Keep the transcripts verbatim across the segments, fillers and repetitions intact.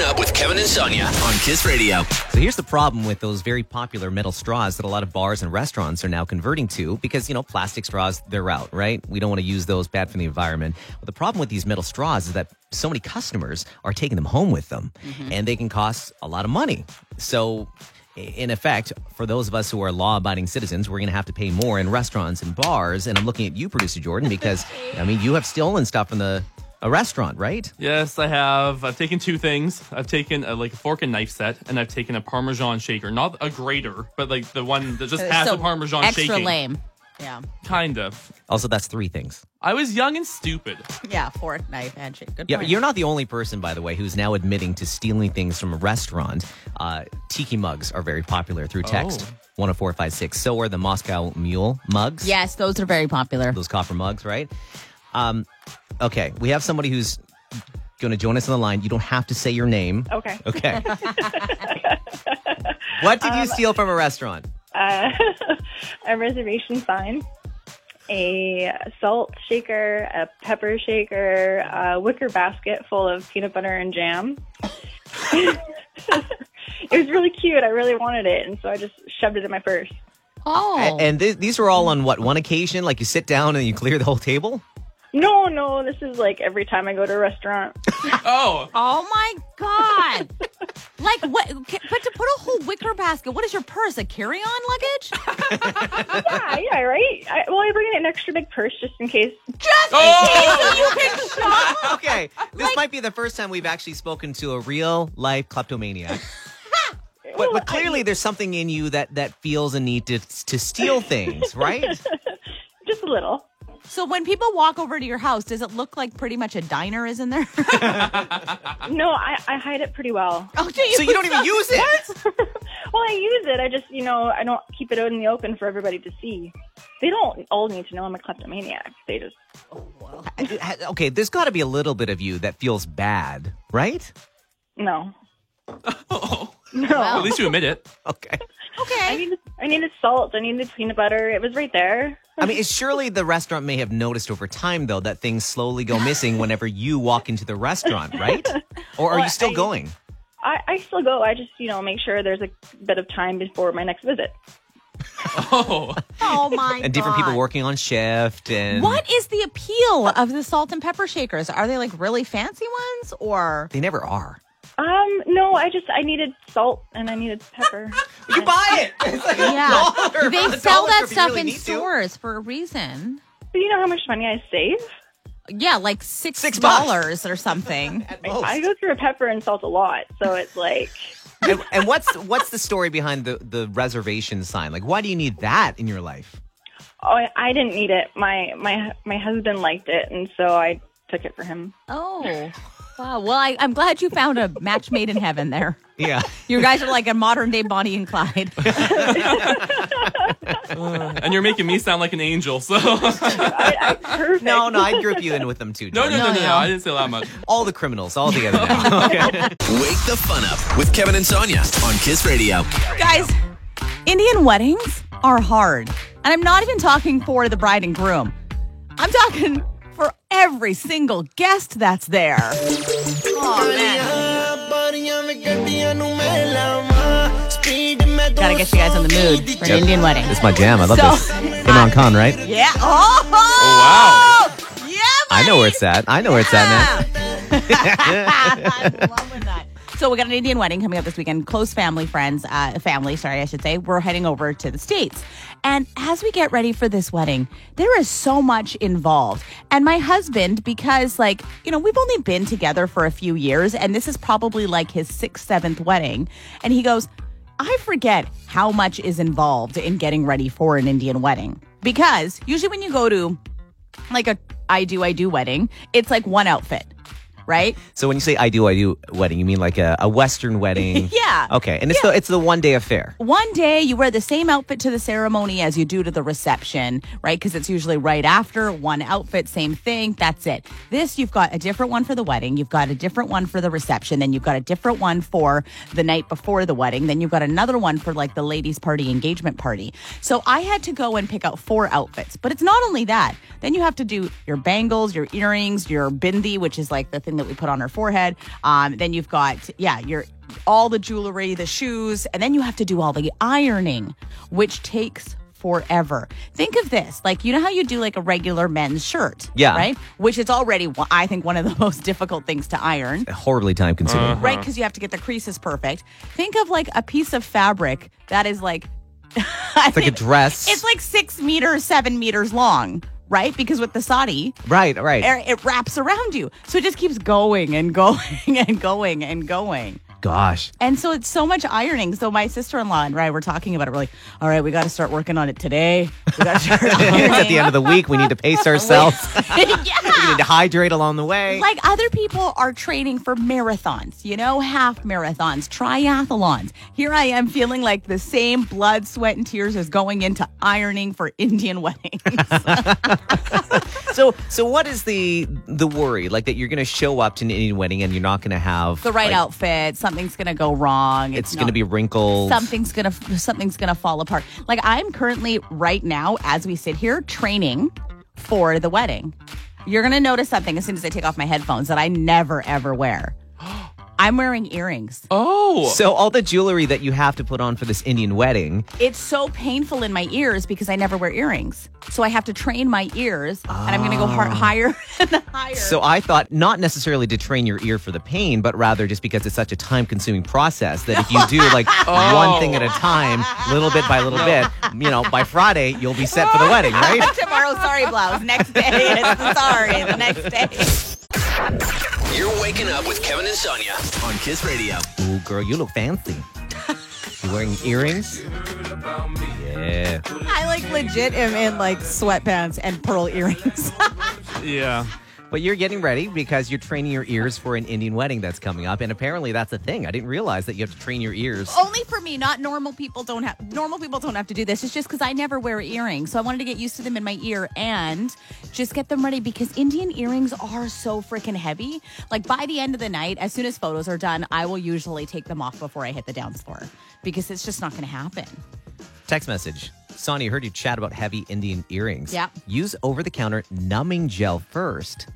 Up with Kevin and Sonia on Kiss Radio. So here's the problem with those very popular metal straws that a lot of bars and restaurants are now converting to because, you know, plastic straws, they're out, right? We don't want to use those, bad for the environment. But the problem with these metal straws is that so many customers are taking them home with them, mm-hmm. and they can cost a lot of money. So in effect, for those of us who are law-abiding citizens, we're going to have to pay more in restaurants and bars. And I'm looking at you, producer Jordan, because, I mean, you have stolen stuff from the a restaurant, right? Yes, I have. I've taken two things. I've taken a, like a fork and knife set, and I've taken a Parmesan shaker. Not a grater, but like the one that just has so the Parmesan extra shaking. Extra lame. Yeah. Kind of. Also, that's three things. I was young and stupid. Yeah, fork, knife, and shake. Good Yeah, point. you're not the only person, by the way, who's now admitting to stealing things from a restaurant. Uh, tiki mugs are very popular through text. Oh. one oh four five six. So are the Moscow Mule mugs. Yes, those are very popular. Those copper mugs, right? Um, okay, we have somebody who's going to join us on the line. You don't have to say your name. Okay. Okay. What did you um, steal from a restaurant? Uh, a reservation sign, a salt shaker, a pepper shaker, a wicker basket full of peanut butter and jam. It was really cute. I really wanted it, and so I just shoved it in my purse. Oh. And, and th- these were all on, what, one occasion? Like you sit down and you clear the whole table? No, no, this is like every time I go to a restaurant. Oh. Oh, my God. Like, what? But to put a whole wicker basket, what is your purse? A carry-on luggage? yeah, yeah, right? I, well, I bring in an extra big purse just in case. Just oh! in case you can shop? Okay, this like, might be the first time we've actually spoken to a real-life kleptomaniac. But, well, but clearly I, there's something in you that, that feels a need to to steal things, right? Just a little. So when people walk over to your house, does it look like pretty much a diner is in there? No, I, I hide it pretty well. Oh, do you? So you don't even use it? Well, I use it. I just, you know, I don't keep it out in the open for everybody to see. They don't all need to know I'm a kleptomaniac. They just... Oh, well. Okay, there's got to be a little bit of you that feels bad, right? No. Oh. No. Well, at least you admit it. Okay. Okay. I needed, I needed salt. I needed peanut butter. It was right there. I mean, surely the restaurant may have noticed over time, though, that things slowly go missing whenever you walk into the restaurant, right? Or are well, you still I, going? I, I still go. I just, you know, make sure there's a bit of time before my next visit. Oh. Oh, my God. And different people working on shift. And what is the appeal of the salt and pepper shakers? Are they, like, really fancy ones, or? They never are. Um, no, I just, I needed salt and I needed pepper. You buy it! It's like Yeah. a dollar. They a sell dollar that if you stuff really in need to. stores for a reason. Do you know how much money I save? Yeah, like six, Six dollars or something. At I, most. I go through a pepper and salt a lot, so it's like... and, and what's what's the story behind the, the reservation sign? Like, why do you need that in your life? Oh, I, I didn't need it. My my my husband liked it, and so I took it for him. Oh, wow. Well, I, I'm glad you found a match made in heaven there. Yeah. You guys are like a modern day Bonnie and Clyde. Uh, and you're making me sound like an angel, so. I, I, perfect. No, no, I'd group you in with them too. No, no, Jordan. no, no, No, no, no. I didn't say that much. All the criminals, all together now. Okay. Wake the fun up with Kevin and Sonia on Kiss Radio. Guys, Indian weddings are hard. And I'm not even talking for the bride and groom. I'm talking for every single guest that's there. Oh, man. Gotta get you guys in the mood for an Yep. Indian wedding. It's my jam. I love So- this. Imran Khan, right? Yeah. Oh, wow. Yeah, I know where it's at. I know where it's at, man. I'm loving that. So we got an Indian wedding coming up this weekend. Close family, friends, uh, family, sorry, I should say. We're heading over to the States. And as we get ready for this wedding, there is so much involved. And my husband, because like, you know, we've only been together for a few years, and this is probably like his sixth, seventh wedding. And he goes, I forget how much is involved in getting ready for an Indian wedding. Because usually when you go to like a I do, I do wedding, it's like one outfit, right? So when you say I do, I do wedding, you mean like a, a Western wedding? Yeah. Okay. And it's Yeah. the it's the one day affair. One day you wear the same outfit to the ceremony as you do to the reception, right? Because it's usually right after, one outfit, same thing. That's it. This, you've got a different one for the wedding. You've got a different one for the reception. Then you've got a different one for the night before the wedding. Then you've got another one for like the ladies' party, engagement party. So I had to go and pick out four outfits. But it's not only that. Then you have to do your bangles, your earrings, your bindi, which is like the thing that we put on our forehead. Um, then you've got, yeah, your all the jewelry, the shoes, and then you have to do all the ironing, which takes forever. Think of this. Like, you know how you do like a regular men's shirt? Yeah. Right? Which is already, one- I think, one of the most difficult things to iron. Horribly time consuming. Uh-huh. Right? Because you have to get the creases perfect. Think of like a piece of fabric that is like, It's like a dress. it's like six meters, seven meters long, right? Because with the sari, right, right. it it wraps around you. So it just keeps going and going and going and going. Gosh. And so it's so much ironing. So my sister-in-law and I were talking about it. We're like, all right, we got to start working on it today. We got to start ironing. It's at the end of the week. We need to pace ourselves. We yeah. need to hydrate along the way. Like other people are training for marathons, you know, half marathons, triathlons. Here I am feeling like the same blood, sweat, and tears as going into ironing for Indian weddings. So, so what is the the worry? Like that you're going to show up to an Indian wedding and you're not going to have The right like, outfit, something's going to go wrong. It's not- going to be wrinkled. Something's gonna something's gonna fall apart. Like I'm currently right now, as we sit here, training for the wedding. You're gonna notice something as soon as I take off my headphones that I never ever wear. I'm wearing earrings. Oh. So all the jewelry that you have to put on for this Indian wedding. It's so painful in my ears because I never wear earrings. So I have to train my ears, and I'm gonna go har- higher and higher. So I thought not necessarily to train your ear for the pain, but rather just because it's such a time-consuming process that if you do like one thing at a time, little bit by little bit, you know, by Friday you'll be set for the wedding, right? Tomorrow, sorry blouse. Next day, it's the sorry. The next day. You're waking up with Kevin and Sonia on Kiss Radio. Ooh, girl, you look fancy. You wearing earrings? Yeah. I like legit am in like sweatpants and pearl earrings. Yeah. But you're getting ready because you're training your ears for an Indian wedding that's coming up. And apparently that's a thing. I didn't realize that you have to train your ears. Only for me, not normal people don't have normal people don't have to do this. It's just because I never wear earrings. So I wanted to get used to them in my ear and just get them ready because Indian earrings are so freaking heavy. Like by the end of the night, as soon as photos are done, I will usually take them off before I hit the dance floor because it's just not going to happen. Text message. Sonia, heard you chat about heavy Indian earrings. Yeah. Use over-the-counter numbing gel first.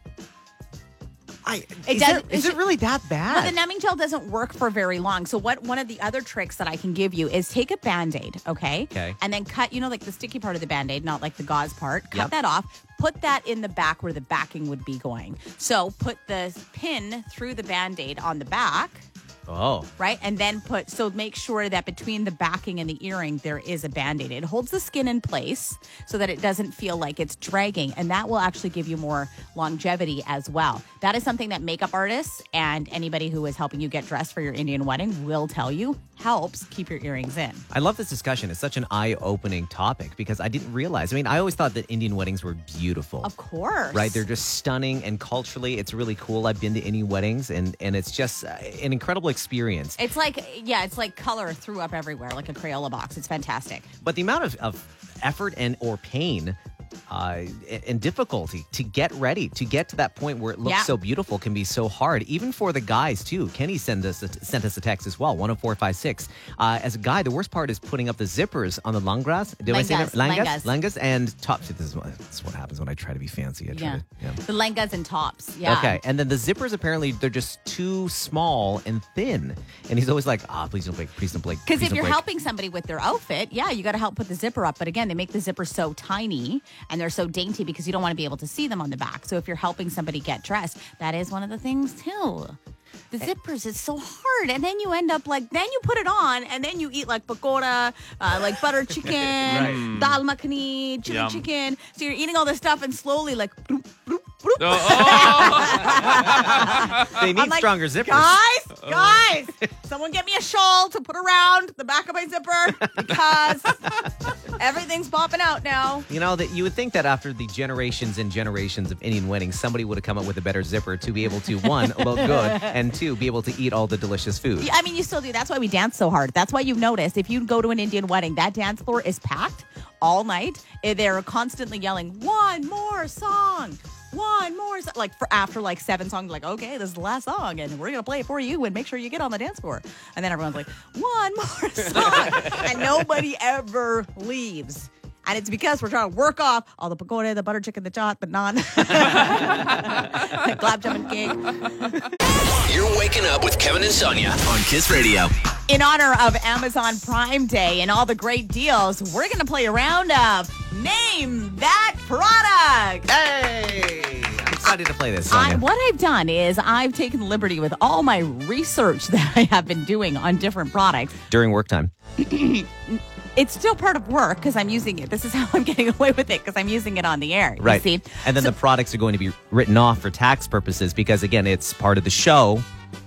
I, It is, does- there, is it really that bad? But the numbing gel doesn't work for very long. So what one of the other tricks that I can give you is take a Band-Aid, okay? Okay. And then cut, you know, like the sticky part of the Band-Aid, not like the gauze part. Cut Yep. that off. Put that in the back where the backing would be going. So put the pin through the Band-Aid on the back. Oh. Right? And then put, so make sure that between the backing and the earring, there is a Band-Aid. It holds the skin in place so that it doesn't feel like it's dragging. And that will actually give you more longevity as well. That is something that makeup artists and anybody who is helping you get dressed for your Indian wedding will tell you helps keep your earrings in. I love this discussion. It's such an eye-opening topic because I didn't realize. I mean, I always thought that Indian weddings were beautiful. Of course. Right? They're just stunning, and culturally, it's really cool. I've been to Indian weddings, and, and it's just uh, an incredible experience. It's like, yeah, it's like color threw up everywhere, like a Crayola box. It's fantastic. But the amount of, of effort and or pain uh, and difficulty to get ready, to get to that point where it looks Yeah. so beautiful can be so hard, even for the guys, too. Kenny sent us a, sent us a text as well, one oh four five six. Uh, as a guy, the worst part is putting up the zippers on the langras. Did I say that? Langas, Langas? langas. Langas and tops. This is, what, this is what happens when I try to be fancy. I try Yeah. to, yeah. The lengas and tops. Yeah. Okay, and then the zippers, apparently, they're just too small and thin. And he's always like, ah, please don't break, please don't break. Because please if don't you're break." helping somebody with their outfit, yeah, you got to help put the zipper up. But again, they make the zipper so tiny and they're so dainty because you don't want to be able to see them on the back. So if you're helping somebody get dressed, that is one of the things too. The zippers is so hard, and then you end up like, then you put it on, and then you eat like pakora, uh, like butter chicken, dal makhani, chili Yum. chicken. So you're eating all this stuff, and slowly like, bloop, bloop, bloop. Oh, They need I'm like, stronger zippers. Guys, guys, someone get me a shawl to put around the back of my zipper because everything's popping out now. You know, that you would think that after the generations and generations of Indian weddings, somebody would have come up with a better zipper to be able to, one, look good, and two, be able to eat all the delicious food. Yeah, I mean, you still do. That's why we dance so hard. That's why you've noticed if you go to an Indian wedding, that dance floor is packed all night. Eh, They're constantly yelling, one more song. One more song. Like for after like seven songs, like, okay, this is the last song and we're going to play it for you and make sure you get on the dance floor. And then everyone's like, one more song. And nobody ever leaves. And it's because we're trying to work off all the pagoda, the butter chicken, the chaat, the naan, the glab jumping cake. You're waking up with Kevin and Sonia on Kiss Radio. In honor of Amazon Prime Day and all the great deals, we're going to play a round of Name That Product. Hey! I'm excited to play this, I, Sonia. what I've done is I've taken the liberty with all my research that I have been doing on different products. During work time. It's still part of work because I'm using it. This is how I'm getting away with it because I'm using it on the air. You Right. see? And then So- the products are going to be written off for tax purposes because, again, it's part of the show.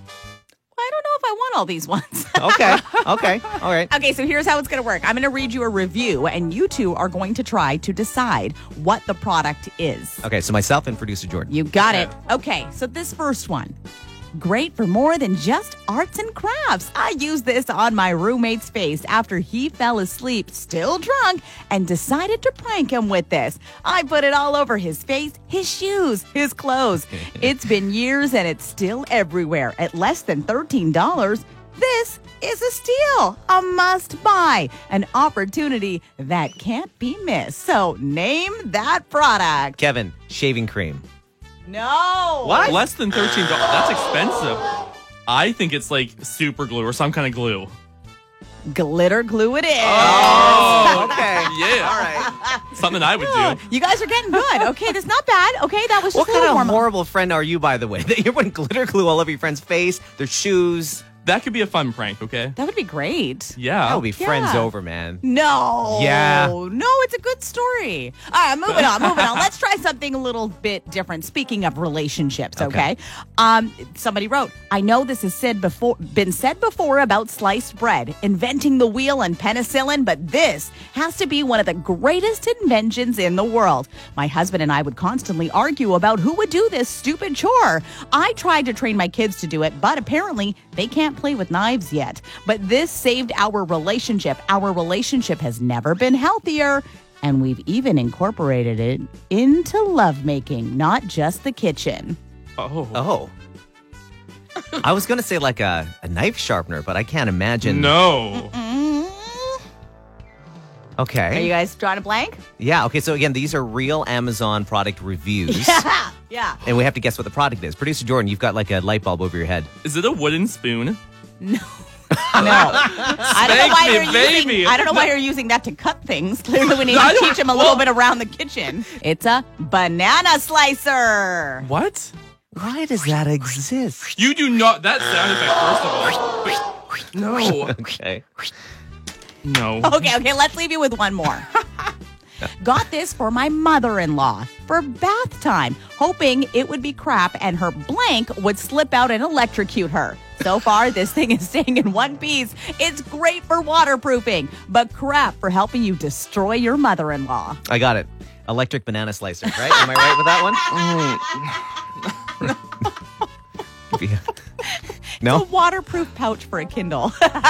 I don't know if I want all these ones. Okay. Okay. All right. Okay, so here's how it's going to work. I'm going to read you a review, and you two are going to try to decide what the product is. Okay, so myself and producer Jordan. You got it. Okay, so this first one. Great for more than just arts and crafts. I used this on my roommate's face after he fell asleep, still drunk, and decided to prank him with this. I put it all over his face, his shoes, his clothes. It's been years and it's still everywhere at less than thirteen dollars. This is a steal, a must buy, an opportunity that can't be missed. So name that product. Kevin, shaving cream. No. What? Less than thirteen dollars. That's expensive. I think it's like super glue or some kind of glue. Glitter glue it is. Oh, okay. Yeah. All right. Something I would do. You guys are getting good. Okay, that's not bad. Okay, that was just What a kind little of warm. horrible friend are you, by the way? That you're putting glitter glue all over your friend's face, their shoes. That could be a fun prank, okay? That would be great. Yeah. That would be friends Yeah. over, man. No. Yeah. No, it's a good story. All right, moving on, moving on. Let's try something a little bit different. Speaking of relationships, okay? Okay. Um, somebody wrote, I know this has said before, been said before about sliced bread, inventing the wheel and penicillin, but this has to be one of the greatest inventions in the world. My husband and I would constantly argue about who would do this stupid chore. I tried to train my kids to do it, but apparently they can't play with knives yet. But this saved our relationship. Our relationship has never been healthier. And we've even incorporated it into lovemaking, not just the kitchen. Oh. Oh. I was going to say like a, a knife sharpener, but I can't imagine. No. Okay. Are you guys drawing a blank? Yeah, okay, so again, these are real Amazon product reviews. Yeah. Yeah. And we have to guess what the product is. Producer Jordan, you've got like a light bulb over your head. Is it a wooden spoon? No. I don't know Spank why me, you're baby. using. I don't know why you're using that to cut things. Clearly, we need No, I to don't- teach him a well- little bit around the kitchen. It's a banana slicer. What? Why does that exist? You do not. That sound effect, first of all. Wait. No. Okay. No. Okay, okay, let's leave you with one more. Got this for my mother-in-law for bath time, hoping it would be crap and her blank would slip out and electrocute her. So far, this thing is staying in one piece. It's great for waterproofing, but crap for helping you destroy your mother-in-law. I got it. Electric banana slicer, right? Am I right with that one? Yeah. A No? waterproof pouch for a Kindle.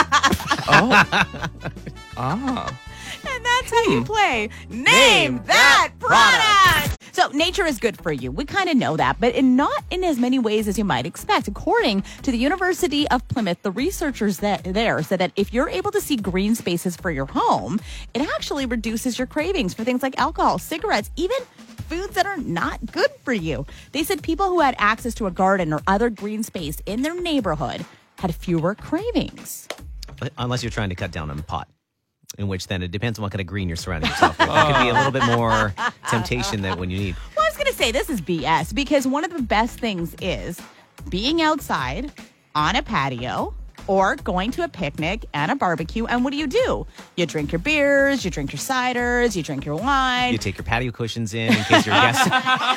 Ah. And that's how you play Name That Product. So nature is good for you. We kind of know that, but in not in as many ways as you might expect. According to the University of Plymouth, the researchers that there said that if you're able to see green spaces for your home, it actually reduces your cravings for things like alcohol, cigarettes, even foods that are not good for you. They said people who had access to a garden or other green space in their neighborhood had fewer cravings. Unless you're trying to cut down on pot. In which then it depends on what kind of green you're surrounding yourself with. There could be a little bit more temptation than when you need. Well, I was going to say this is B S because one of the best things is being outside on a patio or going to a picnic and a barbecue. And what do you do? You drink your beers, you drink your ciders, you drink your wine. You take your patio cushions in in case your guests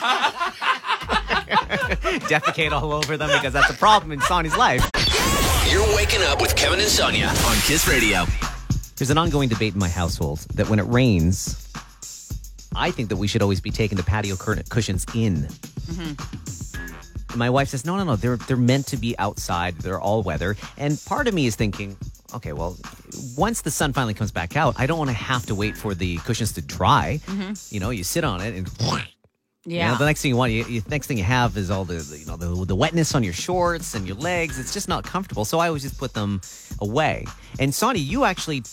defecate all over them because that's a problem in Sonny's life. You're waking up with Kevin and Sonia on Kiss Radio. There's an ongoing debate in my household that when it rains, I think that we should always be taking the patio cur- cushions in. Mm-hmm. My wife says, no, no, no, they're they're meant to be outside. They're all weather. And part of me is thinking, okay, well, once the sun finally comes back out, I don't want to have to wait for the cushions to dry. Mm-hmm. You know, you sit on it and... Yeah. You know, the next thing you want, you, you, next thing you have is all the, the you know the, the wetness on your shorts and your legs. It's just not comfortable. So I always just put them away. And Sonia, you actually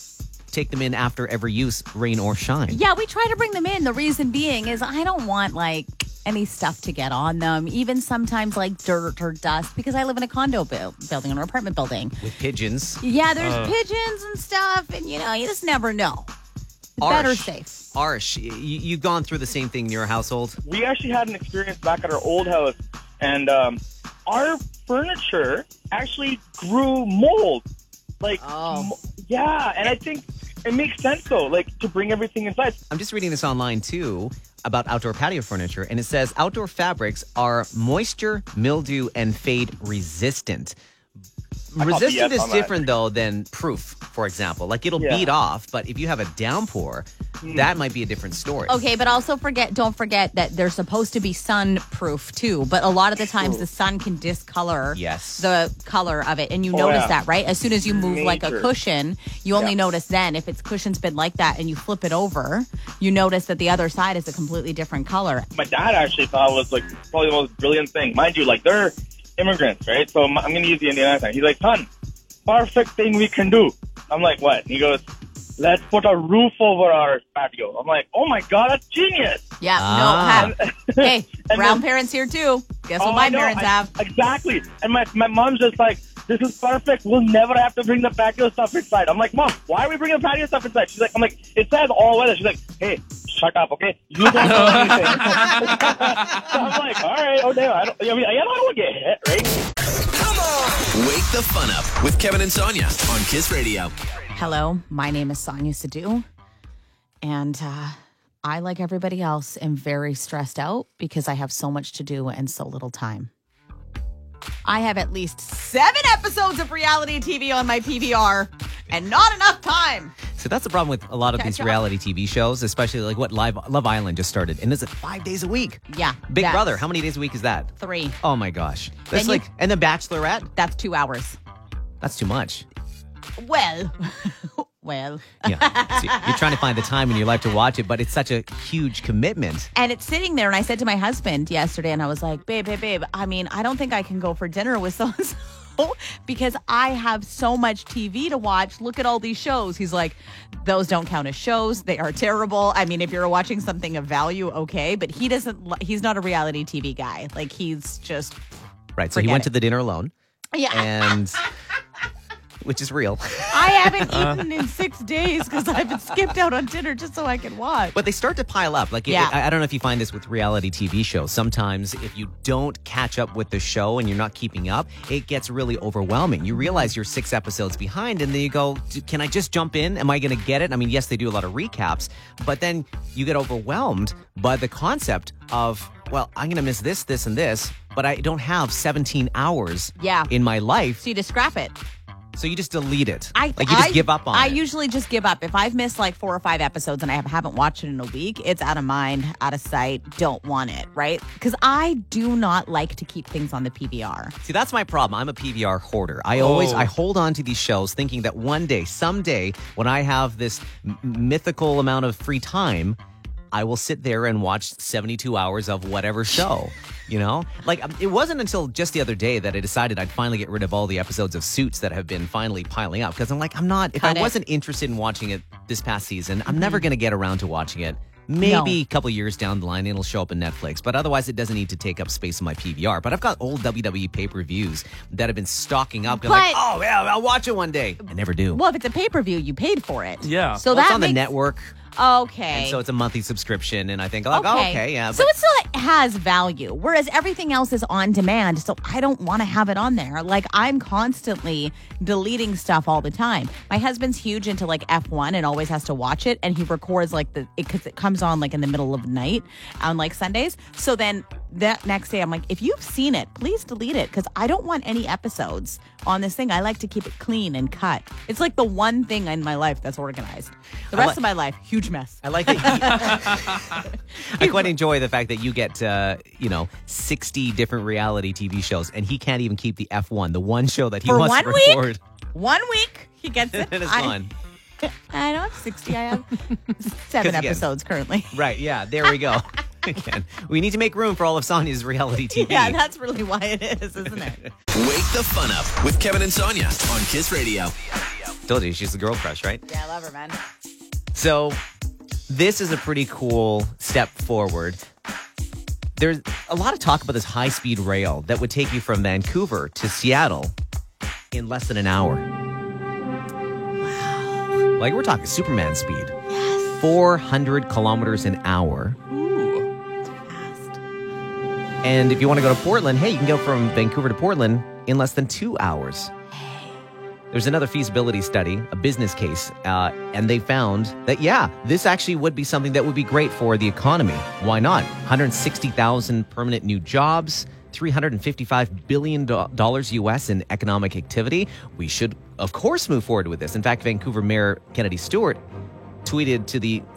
take them in after every use, rain or shine. Yeah, we try to bring them in. The reason being is I don't want like any stuff to get on them, even sometimes like dirt or dust, because I live in a condo bu- building or an apartment building. With pigeons. Yeah, there's uh. pigeons and stuff, and you know, you just never know. Arsh, Better safe. Arsh, you, you've gone through the same thing in your household? We actually had an experience back at our old house, and um, our furniture actually grew mold. Like, oh. mo- yeah, and I think it makes sense, though, like, to bring everything inside. I'm just reading this online, too, about outdoor patio furniture, and it says outdoor fabrics are moisture, mildew, and fade resistant. Resistant is different, though, than proof, for example. Like, it'll Yeah. beat off, but if you have a downpour, Mm. that might be a different story. Okay, but also forget, don't forget that they're supposed to be sun-proof, too. But a lot of the times, the sun can discolor Yes. the color of it. And you Oh, notice yeah. that, right? As soon as you move like a Major. cushion, you only Yeah. notice then. If its cushion's been like that and you flip it over, you notice that the other side is a completely different color. My dad actually thought it was, like, probably the most brilliant thing. Mind you, like, they're immigrants, right? So I'm going to use the Indian accent. He's like, son, perfect thing we can do. I'm like, what? And he goes, let's put a roof over our patio. I'm like, oh my God, that's genius. Yeah, Ah. no. Have, hey, And brown then- parents here, too. Guess what Oh, my I know, parents I- have? Exactly. And my, my mom's just like, this is perfect. We'll never have to bring the patio stuff inside. I'm like, Mom, why are we bringing the patio stuff inside? She's like, I'm like, it says all weather. She's like, hey, shut up, okay? You don't know anything. So I'm like, all right, oh damn, I don't, I mean, I don't want to get hit, right? Come on. Wake the fun up with Kevin and Sonia on Kiss Radio. Hello, my name is Sonia Sadhu, and uh, I, like everybody else, am very stressed out because I have so much to do and so little time. I have at least seven episodes of reality T V on my P V R and not enough time. So that's the problem with a lot of Catch these up. reality T V shows, especially like what Live Love Island just started. And is it five days a week? Yeah. Big that's Brother, how many days a week is that? Three. Oh my gosh. That's Then you- like, and The Bachelorette? That's two hours. That's too much. Well, well. Yeah. See, you're trying to find the time in your life to watch it, but it's such a huge commitment. And it's sitting there, and I said to my husband yesterday, and I was like, babe, babe, babe, I mean, I don't think I can go for dinner with so-and-so because I have so much T V to watch. Look at all these shows. He's like, those don't count as shows. They are terrible. I mean, if you're watching something of value, okay, but he doesn't, li- he's not a reality T V guy. Like, he's just, Right. So he Forget went it. to the dinner alone, yeah. and which is real. I haven't eaten in six days because I've been skipped out on dinner just so I can watch. But they start to pile up. Like, it- Yeah. I, I don't know if you find this with reality T V shows. Sometimes if you don't catch up with the show and you're not keeping up, it gets really overwhelming. You realize you're six episodes behind, and then you go, "D- can I just jump in? Am I going to get it? I mean, yes, they do a lot of recaps, but then you get overwhelmed by the concept of, well, I'm going to miss this, this, and this, but I don't have seventeen hours Yeah. in my life. So you just scrap it. So you just delete it. I, like, you just I- give up on I it. usually just give up. If I've missed like four or five episodes and I have, haven't watched it in a week, it's out of mind, out of sight, don't want it, right? Because I do not like to keep things on the P V R. See, that's my problem. I'm a P V R hoarder. I always Oh. I hold on to these shows thinking that one day, someday, when I have this m- mythical amount of free time, I will sit there and watch seventy-two hours of whatever show. You know? Like, um, it wasn't until just the other day that I decided I'd finally get rid of all the episodes of Suits that have been finally piling up. Because I'm like, I'm not, if Cut I it. wasn't interested in watching it this past season, I'm never going to get around to watching it. Maybe a couple years down the line, it'll show up in Netflix. But otherwise, it doesn't need to take up space in my P V R. But I've got old W W E pay-per-views that have been stocking up. I'm like, But- oh, yeah, I'll watch it one day. I never do. Well, if it's a pay-per-view, you paid for it. Yeah. So Well, it's that on the makes- network, Okay. and so it's a monthly subscription. And I think, like, oh, okay, yeah. So but- it still has value, whereas everything else is on demand. So I don't want to have it on there. Like, I'm constantly deleting stuff all the time. My husband's huge into like F one and always has to watch it, and he records like the because it, it comes on like in the middle of the night on like Sundays. So then that next day, I'm like, if you've seen it, please delete it because I don't want any episodes on this thing. I like to keep it clean and cut. It's like the one thing in my life that's organized. The I rest like- of my life, huge mess. I like that. You, I quite enjoy the fact that you get, uh, you know, sixty different reality T V shows, and he can't even keep the F one, the one show that he For wants one to week? record. One week, he gets it. And it's I- gone. I don't have sixty. I have seven again- episodes currently. Right, yeah, there we go. Again, we need to make room for all of Sonia's reality T V. Yeah, that's really why it is, isn't it? Wake the fun up with Kevin and Sonia on Kiss Radio. Told you, she's the girl crush, right? Yeah, I love her, man. So this is a pretty cool step forward. There's a lot of talk about this high-speed rail that would take you from Vancouver to Seattle in less than an hour. Wow. Like, we're talking Superman speed. Yes. four hundred kilometers an hour. Ooh. Fast. And if you want to go to Portland, hey, you can go from Vancouver to Portland in less than two hours. There's another feasibility study, a business case, uh, and they found that, yeah, this actually would be something that would be great for the economy. Why not? one hundred sixty thousand permanent new jobs, three hundred fifty-five billion dollars U S in economic activity. We should, of course, move forward with this. In fact, Vancouver Mayor Kennedy Stewart tweeted to the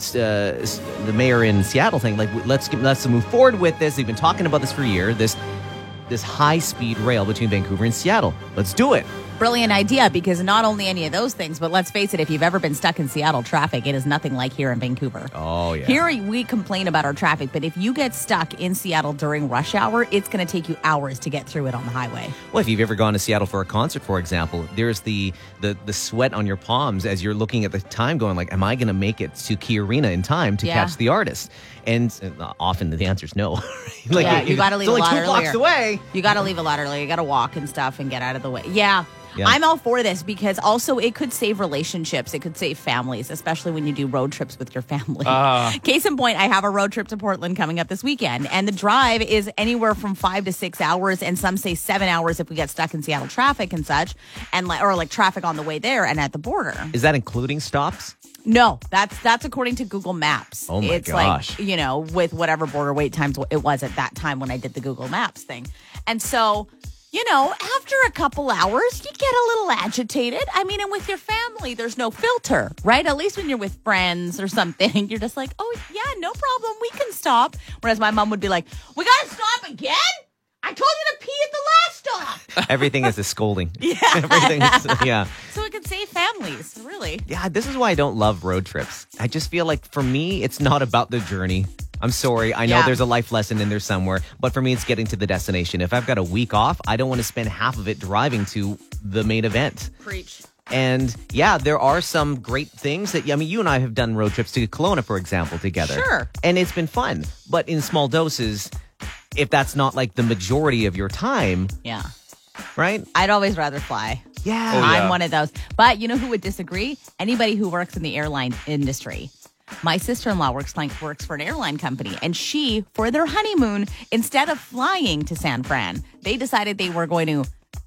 uh, the mayor in Seattle saying, like, let's let's move forward with this. They've been talking about this for a year, this, this high-speed rail between Vancouver and Seattle. Let's do it. Brilliant idea, because not only any of those things, but let's face it, if you've ever been stuck in Seattle traffic, it is nothing like here in Vancouver. Oh, yeah. Here we complain about our traffic, but if you get stuck in Seattle during rush hour, it's going to take you hours to get through it on the highway. Well, if you've ever gone to Seattle for a concert, for example, there's the the, the sweat on your palms as you're looking at the time going like, am I going to make it to Key Arena in time to Yeah. catch the artist? And uh, often the answer is no. Like, Yeah, it- you gotta it's leave a only lot two blocks earlier. away. You got to leave a lot earlier. You got to walk and stuff and get out of the way. Yeah. Yeah. I'm all for this because also it could save relationships. It could save families, especially when you do road trips with your family. Ah. Case in point, I have a road trip to Portland coming up this weekend, and the drive is anywhere from five to six hours, and some say seven hours if we get stuck in Seattle traffic and such, and like or like traffic on the way there and at the border. Is that including stops? No, that's that's according to Google Maps. Oh, my it's gosh. like, you know, with whatever border wait times it was at that time when I did the Google Maps thing. And so, you know, after a couple hours, you get a little agitated. I mean, and with your family, there's no filter, right? At least when you're with friends or something, you're just like, oh, yeah, no problem. We can stop. Whereas my mom would be like, we got to stop again? I told you to pee at the last stop. Everything is a scolding. Yeah. Everything is, yeah. So it can save families, really. Yeah, this is why I don't love road trips. I just feel like for me, it's not about the journey. I'm sorry. I know Yeah. there's a life lesson in there somewhere, but for me, it's getting to the destination. If I've got a week off, I don't want to spend half of it driving to the main event. Preach. And yeah, there are some great things that, I mean, you and I have done road trips to Kelowna, for example, together. Sure. And it's been fun, but in small doses, if that's not like the majority of your time, Yeah. right? I'd always rather fly. Yeah. Oh, yeah. I'm one of those. But you know who would disagree? Anybody who works in the airline industry. My sister-in-law works like works for an airline company, and she, for their honeymoon, instead of flying to San Fran, they decided they were going to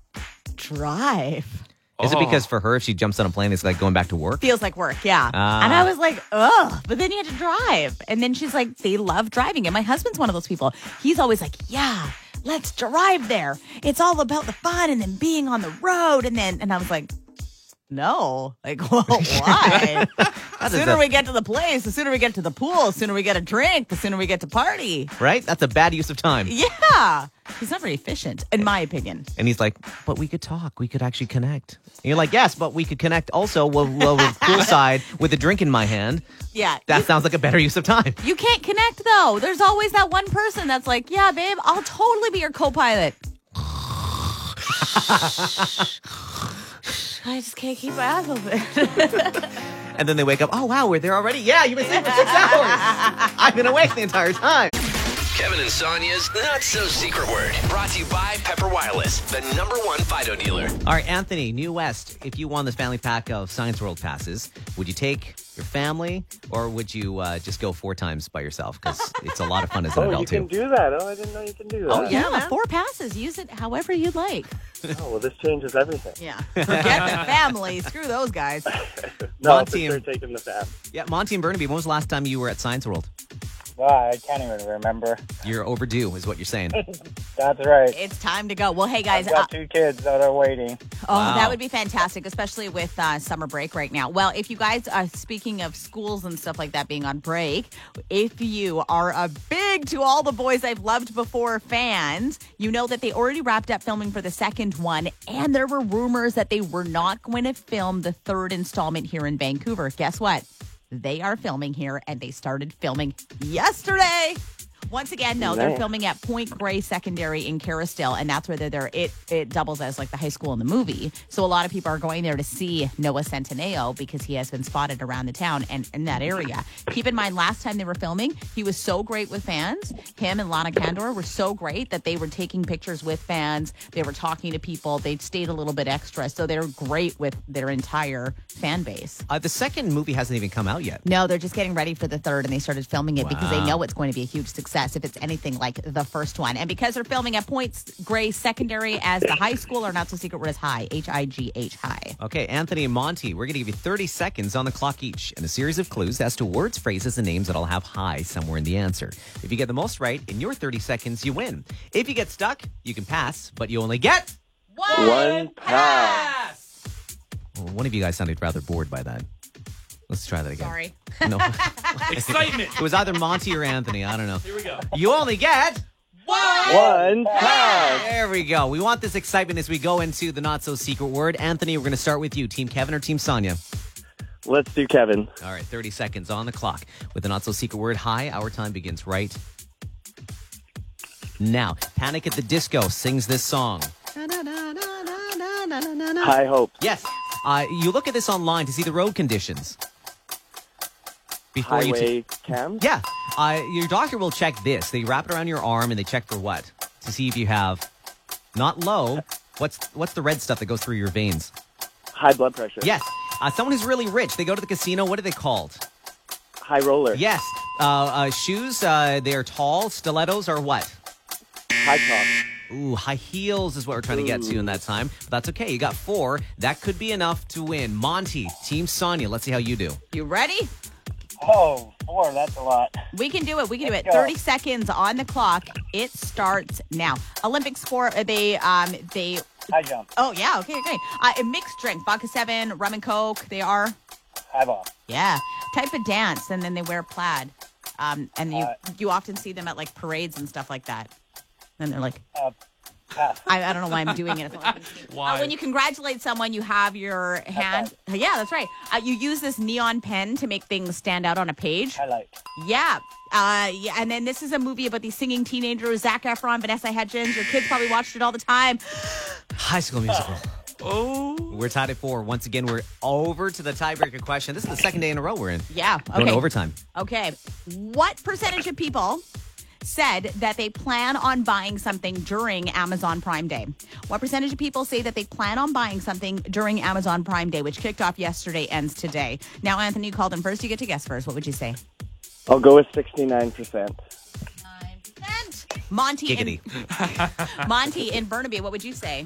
drive. Is it Oh. because for her, if she jumps on a plane, it's like going back to work? Feels like work, yeah. Ah. And I was like, ugh. But then you had to drive. And then she's like, they love driving. And my husband's one of those people. He's always like, yeah, let's drive there. It's all about the fun and then being on the road. And then, and I was like, no. Like, well, why? The is sooner a- we get to the place, the sooner we get to the pool, the sooner we get a drink, the sooner we get to party. Right? That's a bad use of time. Yeah. He's not very efficient, in my opinion. And he's like, but we could talk. We could actually connect. And you're like, yes, but we could connect also well, well, with poolside with a drink in my hand. Yeah. That you, sounds like a better use of time. you can't connect, though. There's always that one person that's like, yeah, babe, I'll totally be your co-pilot. I just can't keep my eyes open. And then they wake up, oh, wow, we're there already? Yeah, you've been sleeping for six hours. I've been awake the entire time. Kevin and Sonia's Not So Secret Word. Brought to you by Pepper Wireless, the number one Fido dealer. All right, Anthony, New West, if you won this family pack of Science World passes, would you take your family or would you uh, just go four times by yourself? Because it's a lot of fun as an Oh, you adult, can too. do that. Oh, I didn't know you can do that. Oh, yeah. Yeah, man. four passes. Use it however you like. Oh, well, this changes everything. Yeah. Forget the family. Screw those guys. No, Monty for and- sure taking the fab. Yeah, Monty and Burnaby, when was the last time you were at Science World? Well, I can't even remember. You're overdue, is what you're saying. That's right. It's time to go. Well, hey, guys. I've Uh, got two kids that are waiting. oh, Wow. that would be fantastic, especially with uh, summer break right now. Well, if you guys are speaking of schools and stuff like that being on break, if you are a big To All the Boys I've Loved Before fans, you know that they already wrapped up filming for the second one, and there were rumors that they were not going to film the third installment here in Vancouver. Guess what? They are filming here, and they started filming yesterday. Once again, no, they're Nice. filming at Point Grey Secondary in Caristille, and that's where they're there. It it doubles as like the high school in the movie. So a lot of people are going there to see Noah Centineo because he has been spotted around the town and in that area. Keep in mind, last time they were filming, he was so great with fans. Him and Lana Candor were so great that they were taking pictures with fans. They were talking to people. They stayed a little bit extra. So they're great with their entire fan base. Uh, the second movie hasn't even come out yet. No, they're just getting ready for the third, and they started filming it because they Wow. know it's going to be a huge success if it's anything like the first one. And because they're filming at Point Grey Secondary as the high school, or not so secret word is high, H I G H high. Okay, Anthony and Monty, we're going to give you thirty seconds on the clock each and a series of clues as to words, phrases, and names that'll have high somewhere in the answer. If you get the most right in your thirty seconds, you win. If you get stuck, you can pass, but you only get One pass. Well, one of you guys sounded rather bored by that. Let's try that again. Sorry. No. Excitement. It was either Monty or Anthony. I don't know. Here we go. You only get One pass. There we go. We want this excitement as we go into the not so secret word. Anthony, we're going to start with you. Team Kevin or Team Sonia? Let's do Kevin. All right, thirty seconds on the clock. With the not so secret word high, our time begins right now. Panic at the Disco sings this song. High Hope. Yes. Uh, you look at this online to see the road conditions. Before you Highway cam. Yeah. Uh, your doctor will check this. They wrap it around your arm and they check for what? To see if you have not low. What's what's the red stuff that goes through your veins? High blood pressure. Yes. Uh, someone who's really rich. They go to the casino. What are they called? High roller. Yes. Uh, uh, shoes. Uh, they are tall. Stilettos are what? High top. Ooh, high heels is what we're trying to get to in that time. But that's okay. You got four. That could be enough to win. Monty, Team Sonia. Let's see how you do. You ready? Oh, four, that's a lot. We can do it. We can do it. Let's go. thirty seconds on the clock. It starts now. Olympic sport. uh, They um they. High jump. Oh yeah. Okay. Okay. Uh, a mixed drink. Vodka seven, rum and coke. They are. High ball. Yeah. Type of dance, and then they wear plaid. Um, and you Uh, you often see them at like parades and stuff like that. And they're like, Uh, pass. I, I don't know why I'm doing it. Why? Uh, when you congratulate someone, you have your hand. Yeah, that's right. Uh, you use this neon pen to make things stand out on a page. Highlight. Yeah. Uh, yeah. And then this is a movie about these singing teenagers, Zac Efron, Vanessa Hudgens. Your kids probably watched it all the time. High School Musical. Oh. We're tied at four. Once again, we're over to the tiebreaker question. This is the second day in a row we're in. Yeah. Going Okay. to overtime. Okay. What percentage of people said that they plan on buying something during Amazon Prime Day? What percentage of people say that they plan on buying something during Amazon Prime Day, which kicked off yesterday, ends today? Now, Anthony, you called in first. You get to guess first. What would you say? I'll go with sixty-nine percent. nine percent. Monty Giggity. in, Monty in Burnaby, what would you say?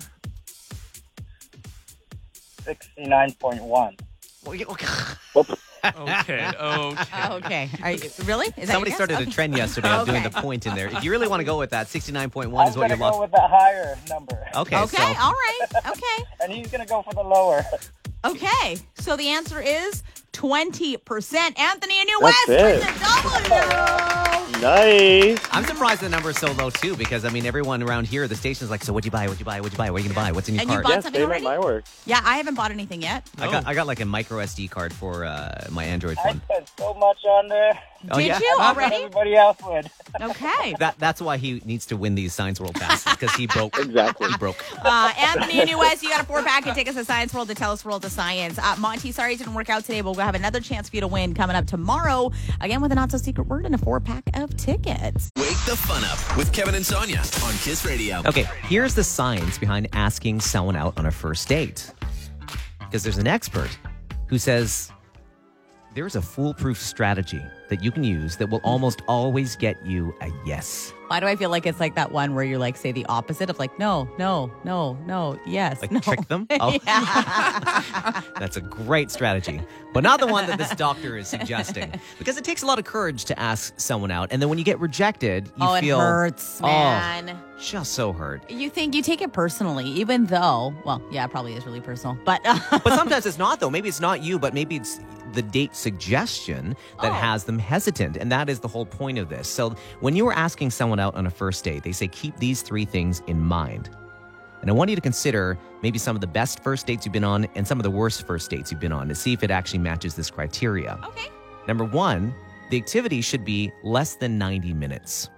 sixty-nine point one. Whoop. Okay. Okay. Okay. Are you, really? Is that Somebody your guess? started a Okay. trend yesterday of doing Okay. the point in there. If you really want to go with that, sixty-nine point one I'm is what going you're to go locked. with the higher number. Okay, Okay, so all right. Okay. And he's going to go for the lower. Okay. So the answer is twenty percent. Anthony in New That's West it. with the W. Nice. I'm surprised the number is so low too, because I mean everyone around here, the station's like, so what'd you buy? What'd you buy? What'd you buy? What are you gonna buy? What's in your And you cart? bought Yes, something same already? at my work. Yeah, I haven't bought anything yet. I got I got like a micro S D card for uh, my Android I phone. spent so much on there. Oh, Did yeah? you Not already? Everybody else would. Okay. That that's why he needs to win these Science World passes, because he broke. Exactly. He broke. Uh, Anthony in New West, you got a four pack and take us to Science World to tell us World of Science. Uh, Monty, sorry it didn't work out today, but we'll have another chance for you to win coming up tomorrow. Again, with a not so secret word and a four pack of tickets. Wake the fun up with Kevin and Sonia on Kiss Radio. Okay, here's the science behind asking someone out on a first date. Because there's an expert who says there's a foolproof strategy that you can use that will almost always get you a yes. Why do I feel like it's like that one where you're like, say the opposite of like, no, no, no, no, yes, Like no. trick them? Oh, that's a great strategy. But not the one that this doctor is suggesting. Because it takes a lot of courage to ask someone out. And then when you get rejected, you Oh, it feel hurts, oh, man. just so hurt. You think you take it personally, even though, well, yeah, it probably is really personal. But But sometimes it's not, though. Maybe it's not you, but maybe it's the date suggestion that Oh. has them hesitant. And that is the whole point of this. So when you are asking someone out on a first date, they say, keep these three things in mind. And I want you to consider maybe some of the best first dates you've been on and some of the worst first dates you've been on to see if it actually matches this criteria. okay. Number one, the activity should be less than ninety minutes.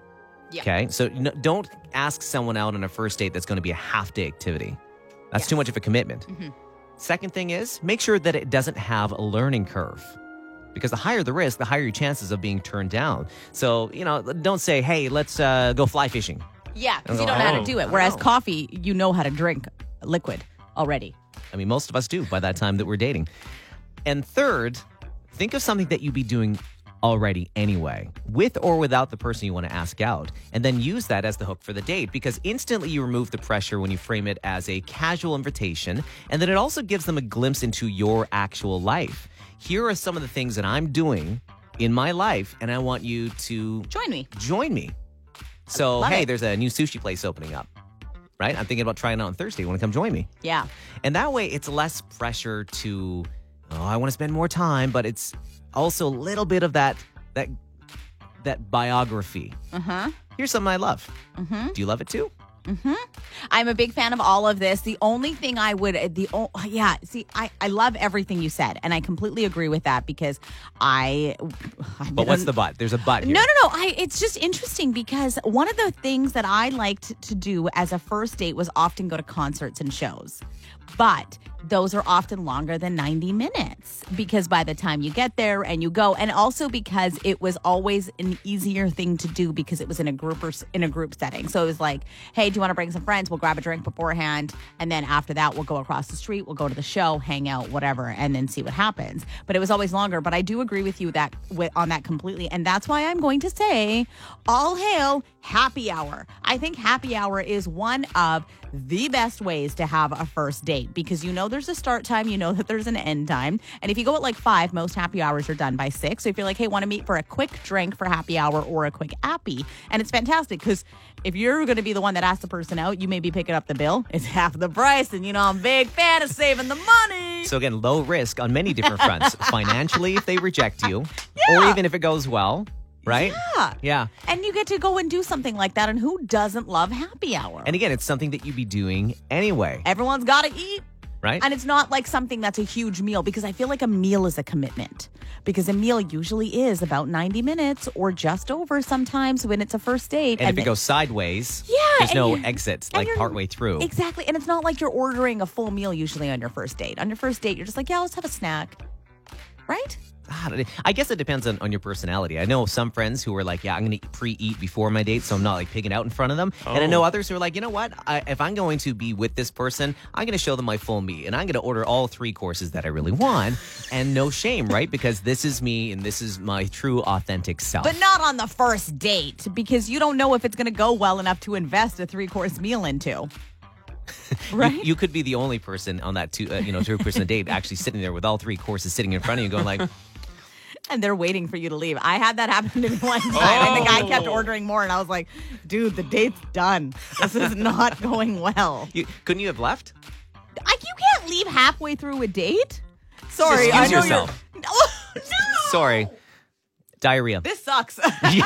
Yeah. Okay. So no, don't ask someone out on a first date that's going to be a half day activity. That's Yes. too much of a commitment. Mhm. Second thing is make sure that it doesn't have a learning curve. Because the higher the risk, the higher your chances of being turned down. So, you know, don't say, hey, let's uh, go fly fishing. Yeah, because you don't know how to Oh. do it. Whereas Oh. coffee, you know how to drink liquid already. I mean, most of us do by that time that we're dating. And third, think of something that you'd be doing already anyway, with or without the person you want to ask out, and then use that as the hook for the date, because instantly you remove the pressure when you frame it as a casual invitation, and then it also gives them a glimpse into your actual life. Here are some of the things that I'm doing in my life, and I want you to Join me. join me. So, love hey, it. there's a new sushi place opening up, right? I'm thinking about trying it out on Thursday. You want to come join me? Yeah. And that way, it's less pressure to, oh, I want to spend more time, but it's also a little bit of that that that biography. Uh-huh. Here's something I love. Mm-hmm. Do you love it too? Mm-hmm. I'm a big fan of all of this. The only thing I would, the oh, yeah, see, I, I love everything you said, and I completely agree with that because I. I've But been what's on- the but? There's a but here. No, no, no. I. It's just interesting because one of the things that I liked to do as a first date was often go to concerts and shows, but those are often longer than ninety minutes because by the time you get there and you go, and also because it was always an easier thing to do because it was in a group or s- in a group setting. So it was like, hey, do you want to bring some friends? We'll grab a drink beforehand, and then after that, we'll go across the street, we'll go to the show, hang out, whatever, and then see what happens. But it was always longer. But I do agree with you that with, on that completely, and that's why I'm going to say, all hail happy hour. I think happy hour is one of the best ways to have a first date because you know there's a start time, you know that there's an end time. And if you go at like five, most happy hours are done by six. So if you're like, hey, want to meet for a quick drink for happy hour or a quick appy, and it's fantastic because if you're going to be the one that asks the person out, you may be picking up the bill. It's half the price. And you know, I'm a big fan of saving the money. So again, low risk on many different fronts. Financially, if they reject you, or even if it goes well, right? Yeah. Yeah. And you get to go and do something like that. And who doesn't love happy hour? And again, it's something that you'd be doing anyway, Everyone's got to eat. right? And it's not like something that's a huge meal because I feel like a meal is a commitment because a meal usually is about ninety minutes or just over sometimes when it's a first date. And if it goes sideways, Yeah, there's and no you're- exits and like you're- partway through. Exactly. And it's not like you're ordering a full meal usually on your first date. On your first date, you're just like, yeah, let's have a snack. Right? God, I guess it depends on, on your personality. I know some friends who are like, yeah, I'm going to pre-eat before my date, so I'm not like pigging out in front of them. And I know others who are like, you know what? I, if I'm going to be with this person, I'm going to show them my full me. And I'm going to order all three courses that I really want. And no shame, right? Because this is me and this is my true, authentic self. But not on the first date because you don't know if it's going to go well enough to invest a three-course meal into. Right? You, you could be the only person on that two, uh, you know, two-person date actually sitting there with all three courses sitting in front of you going like, And they're waiting for you to leave. I had that happen to me one time, and the guy kept ordering more, and I was like, dude, the date's done. This is not going well. you, couldn't you have left? I, you can't leave halfway through a date. Sorry, Excuse I know yourself. you're. No, no. Sorry. Diarrhea. This sucks.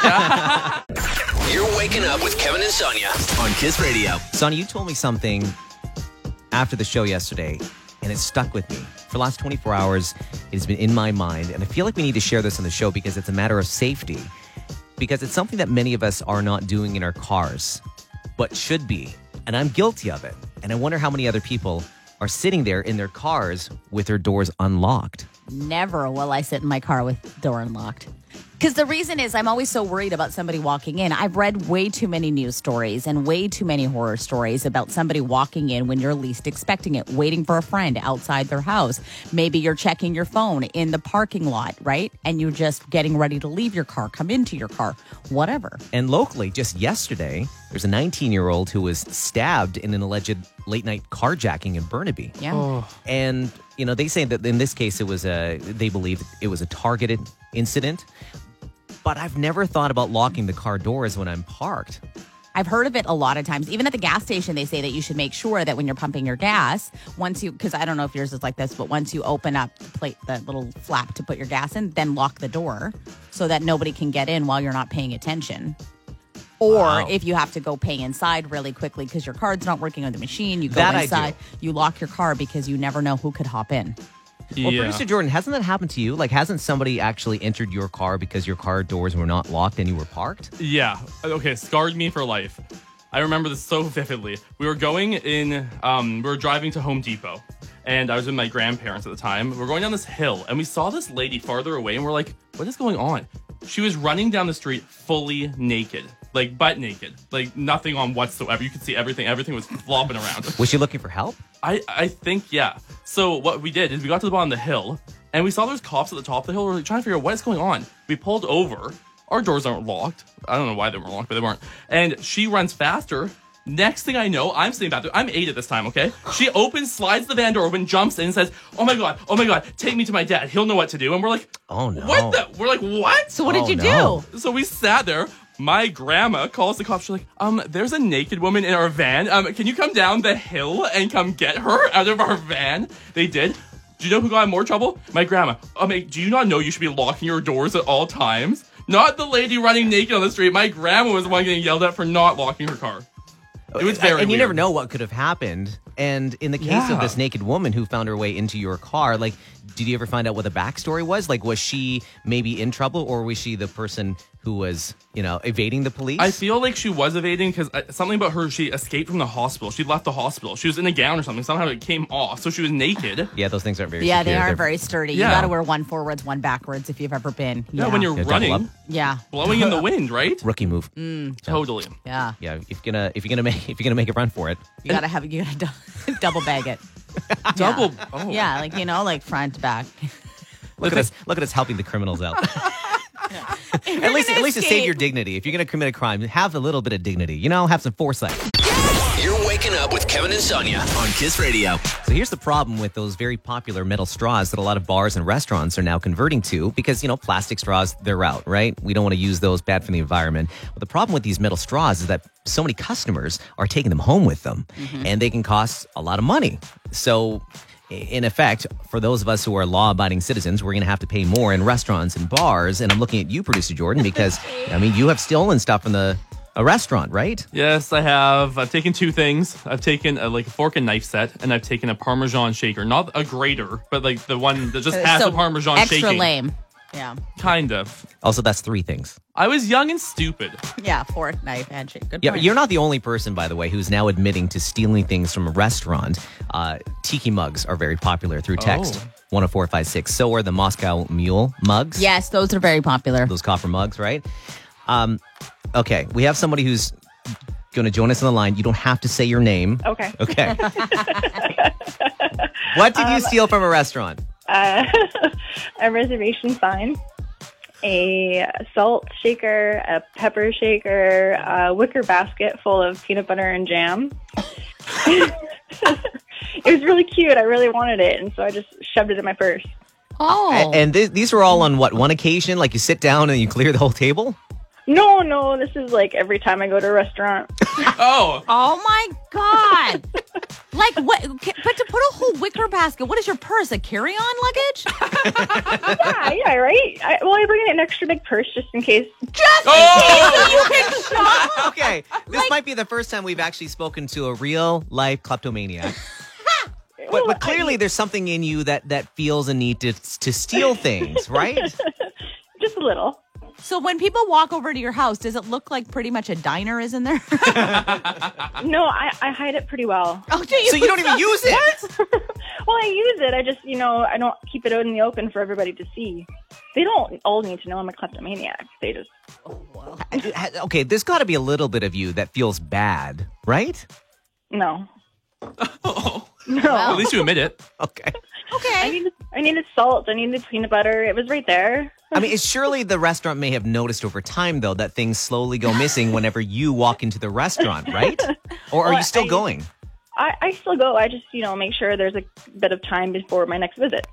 You're waking up with Kevin and Sonia on Kiss Radio. Sonny, you told me something after the show yesterday, and it stuck with me. For the last twenty-four hours, it has been in my mind, and I feel like we need to share this on the show because it's a matter of safety. Because it's something that many of us are not doing in our cars, but should be. And I'm guilty of it. And I wonder how many other people are sitting there in their cars with their doors unlocked. Never will I sit in my car with the door unlocked. Because the reason is I'm always so worried about somebody walking in. I've read way too many news stories and way too many horror stories about somebody walking in when you're least expecting it, waiting for a friend outside their house. Maybe you're checking your phone in the parking lot, right? And you're just getting ready to leave your car, come into your car, whatever. And locally, just yesterday, there's a nineteen-year-old who was stabbed in an alleged late-night carjacking in Burnaby. Yeah. And, you know, they say that in this case, it was a, they believe it was a targeted incident. But I've never thought about locking the car doors when I'm parked. I've heard of it a lot of times. Even at the gas station, they say that you should make sure that when you're pumping your gas, once you, because I don't know if yours is like this, but once you open up the plate, the little flap to put your gas in, then lock the door so that nobody can get in while you're not paying attention. Or Wow. if you have to go pay inside really quickly because your card's not working on the machine, you go That I do. inside, you lock your car because you never know who could hop in. Well, Yeah. producer Jordan, hasn't that happened to you? Like, hasn't somebody actually entered your car because your car doors were not locked and you were parked? Yeah. Okay, scarred me for life. I remember this so vividly. We were going in, um, we were driving to Home Depot, and I was with my grandparents at the time. We were going down this hill, and we saw this lady farther away, and we're like, what is going on? She was running down the street fully naked, like butt naked, like nothing on whatsoever. You could see everything. Everything was flopping around. Was she looking for help? I, I think, yeah. So what we did is we got to the bottom of the hill, and we saw there's cops at the top of the hill. We were like, trying to figure out what is going on. We pulled over. Our doors aren't locked. I don't know why they weren't locked, but they weren't. And she runs faster. Next thing I know, I'm sitting back there. I'm eight at this time, okay? She opens, slides the van door open, jumps in, and says, oh my God, oh my God, take me to my dad. He'll know what to do. And we're like, Oh, no. what the? We're like, what? So what did Oh, you no. do? So we sat there. My grandma calls the cops. She's like, um, there's a naked woman in our van. Um, can you come down the hill and come get her out of our van? They did. Do you know who got in more trouble? My grandma. I mean, do you not know you should be locking your doors at all times? Not the lady running naked on the street. My grandma was the one getting yelled at for not locking her car. It was very And you weird. never know what could have happened. And in the case Yeah. of this naked woman who found her way into your car, like, did you ever find out what the backstory was? Like, was she maybe in trouble, or was she the person who was, you know, evading the police? I feel like she was evading because something about her, she escaped from the hospital. She left the hospital. She was in a gown or something. Somehow it came off. So she was naked. Yeah, those things aren't very Yeah, they secure. aren't They're- very sturdy. Yeah. You got to wear one forwards, one backwards if you've ever been. Yeah, when you're Yeah, double up. running, Yeah. blowing in the wind, right? Rookie move. Totally. Yeah. Yeah, if you're gonna if you're gonna make if you're gonna make a run for it, You got to have, you got to double bag it. Double. Yeah. Oh. Yeah, like, you know, like front, back. look at us look at us helping the criminals out. If At least you're at least to gonna save your escape- dignity. If you're gonna commit a crime, have a little bit of dignity. You know, have some foresight. You're waking up with Kevin and Sonia on Kiss Radio. So here's the problem with those very popular metal straws that a lot of bars and restaurants are now converting to, because, you know, plastic straws, they're out, right? We don't want to use those, bad for the environment. But the problem with these metal straws is that so many customers are taking them home with them, and they can cost a lot of money. So in effect, for those of us who are law-abiding citizens, we're going to have to pay more in restaurants and bars. And I'm looking at you, producer Jordan, because, I mean, you have stolen stuff from the a restaurant, right? Yes, I have. I've taken two things. I've taken a, like a fork and knife set, and I've taken a Parmesan shaker. Not a grater, but like the one that just has So the Parmesan extra shaking. lame. Yeah. Kind of. Also, that's three things. I was young and stupid. Yeah, fork, knife, handshake. Good Yeah, point. you're not the only person, by the way, who's now admitting to stealing things from a restaurant. Uh, tiki mugs are very popular through text. Oh. one oh four five six. So are the Moscow Mule mugs. Yes, those are very popular. Those copper mugs, right? Um, okay, we have somebody who's going to join us on the line. You don't have to say your name. Okay. Okay. What did you steal from a restaurant? Uh, a reservation sign, a salt shaker, a pepper shaker, a wicker basket full of peanut butter and jam. It was really cute. I really wanted it, and so I just shoved it in my purse. Oh. A- And th- these were all on what, one occasion? Like you sit down and you clear the whole table? No, no, this is like every time I go to a restaurant. Oh, Oh my God! Like what? okay, But to put a whole wicker basket, what is your purse? A carry-on luggage? yeah, yeah, right? I, well, I bring in an extra big purse just in case. Just Oh! in case you can shop. Okay, this might be the first time we've actually spoken to a real life kleptomaniac. But, Well, but clearly, there's something in you that, that feels a need to to steal things, right? Just a little. So when people walk over to your house, does it look like pretty much a diner is in there? No, I, I hide it pretty well. Oh, do you? So you don't even use it. Well, I use it. I just, you know, I don't keep it out in the open for everybody to see. They don't all need to know I'm a kleptomaniac. They just, Okay, there's got to be a little bit of you that feels bad, right? no. oh. No. At least you admit it. Okay. I Okay. needed, I needed salt. I needed peanut butter. It was right there. I mean, it's surely the restaurant may have noticed over time, though, that things slowly go missing whenever you walk into the restaurant, right? Or are Well, you still I- going? I, I still go. I just, you know, make sure there's a bit of time before my next visit.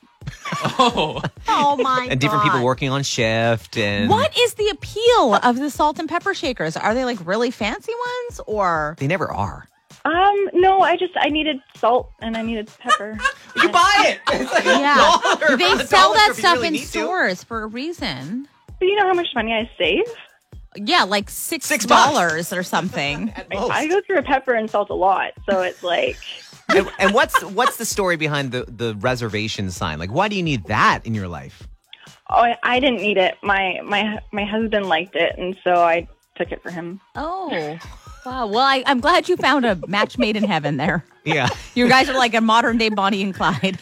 Oh. Oh my And different people God. working on shift and What is the appeal of the salt and pepper shakers? Are they like really fancy ones or? They never are. Um, no, I just, I needed salt and I needed pepper. You buy it. It's like Yeah. a dollar. They for the sell dollar that if you stuff really in need to. stores for a reason. Do you know how much money I save? Yeah, like six Six bucks. dollars or something. At I, most. I go through a pepper and salt a lot, so it's like, And, and what's what's the story behind the, the reservation sign? Like, why do you need that in your life? Oh, I, I didn't need it. My my my husband liked it, and so I took it for him. Oh, wow. Well, I, I'm glad you found a match made in heaven there. Yeah. You guys are like a modern day Bonnie and Clyde.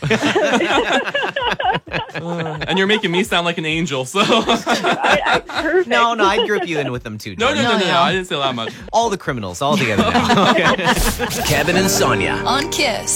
Uh, and you're making me sound like an angel. So I, I, perfect. No, no, I'd group you in with them too. no, no, Jordan. no, no, no, no. I didn't say that much. All the criminals all together now. Okay. Kevin and Sonia. On Kiss.